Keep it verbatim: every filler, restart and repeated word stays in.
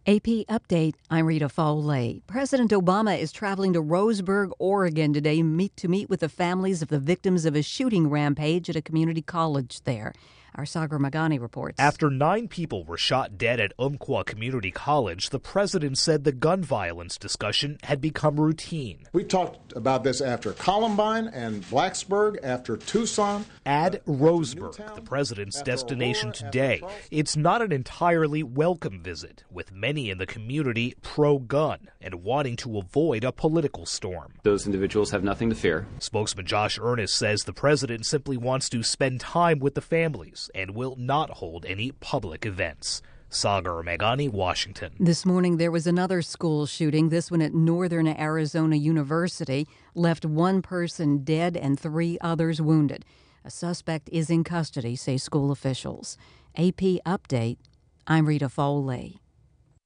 A P Update, I'm Rita Foley. President Obama is traveling to Roseburg, Oregon today meet, to meet with the families of the victims of a shooting rampage at a community college there. Our Sagar Magani reports. After nine people were shot dead at Umpqua Community College, the president said the gun violence discussion had become routine. We talked about this after Columbine and Blacksburg, after Tucson. Add Roseburg, the president's destination today. It's not an entirely welcome visit, with many in the community pro-gun and wanting to avoid a political storm. Those individuals have nothing to fear. Spokesman Josh Earnest says the president simply wants to spend time with the families and will not hold any public events. Sagar Magani, Washington. This morning there was another school shooting, this one at Northern Arizona University, left one person dead and three others wounded. A suspect is in custody, say school officials. A P Update, I'm Rita Foley.